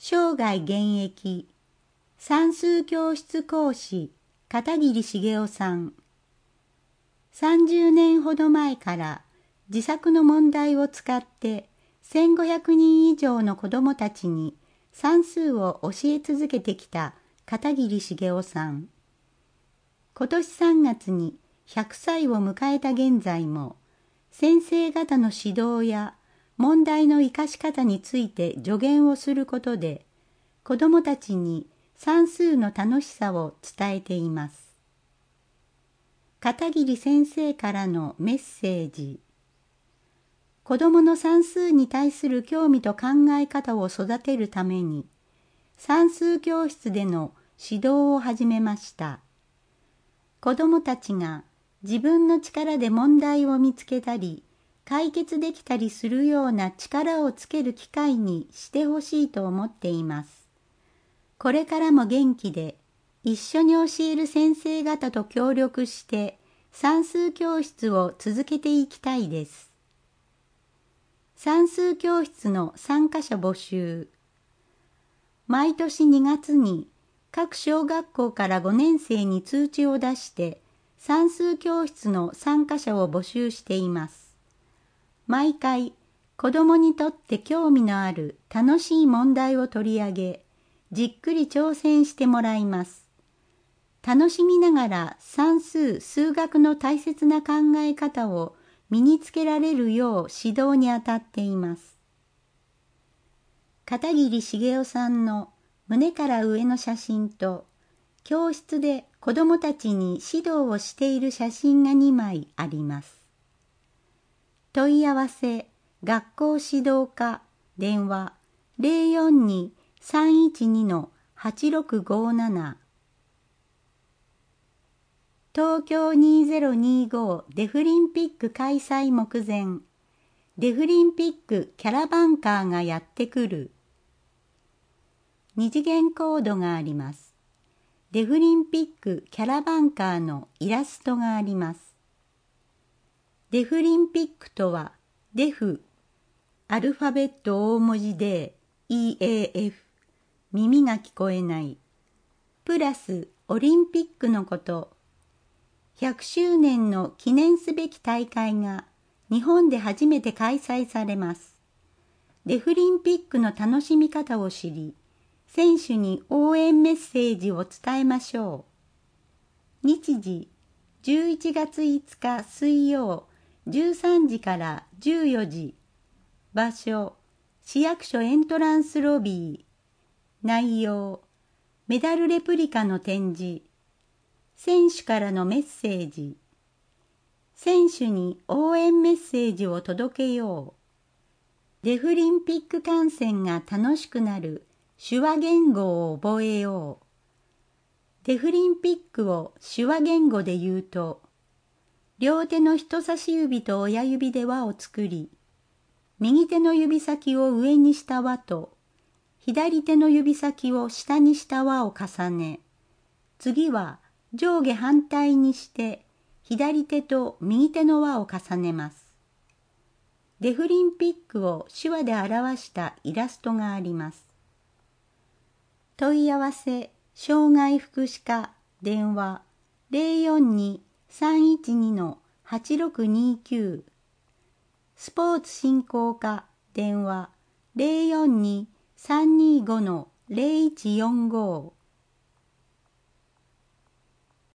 生涯現役、算数教室講師、片桐茂雄さん。30年ほど前から自作の問題を使って1500人以上の子どもたちに算数を教え続けてきた片桐茂雄さん。今年3月に100歳を迎えた現在も、先生方の指導や問題の生かし方について助言をすることで、子どもたちに算数の楽しさを伝えています。片桐先生からのメッセージ。子どもの算数に対する興味と考え方を育てるために、算数教室での指導を始めました。子どもたちが自分の力で問題を見つけたり、解決できたりするような力をつける機会にしてほしいと思っています。これからも元気で、一緒に教える先生方と協力して算数教室を続けていきたいです。算数教室の参加者募集。毎年2月に各小学校から5年生に通知を出して算数教室の参加者を募集しています。毎回子どもにとって興味のある楽しい問題を取り上げ、じっくり挑戦してもらいます。楽しみながら算数・数学の大切な考え方を身につけられるよう指導にあたっています。片桐茂雄さんの胸から上の写真と、教室で子どもたちに指導をしている写真が2枚あります。問い合わせ、学校指導課、電話042-312-8657。東京2025デフリンピック開催目前、デフリンピックキャラバンカーがやってくる。二次元コードがあります。デフリンピックキャラバンカーのイラストがあります。デフリンピックとは、デフ、アルファベット大文字で EAF、耳が聞こえない、プラスオリンピックのこと。100周年の記念すべき大会が日本で初めて開催されます。デフリンピックの楽しみ方を知り、選手に応援メッセージを伝えましょう。日時、11月5日水曜13時から14時。場所、市役所エントランスロビー。内容、メダルレプリカの展示。選手からのメッセージ。選手に応援メッセージを届けよう。デフリンピック観戦が楽しくなる手話言語を覚えよう。デフリンピックを手話言語で言うと、両手の人差し指と親指で輪を作り、右手の指先を上にした輪と、左手の指先を下にした輪を重ね、次は上下反対にして左手と右手の輪を重ねます。デフリンピックを手話で表したイラストがあります。問い合わせ、障害福祉課、電話042-312-8629。スポーツ振興課、電話042-325-0145。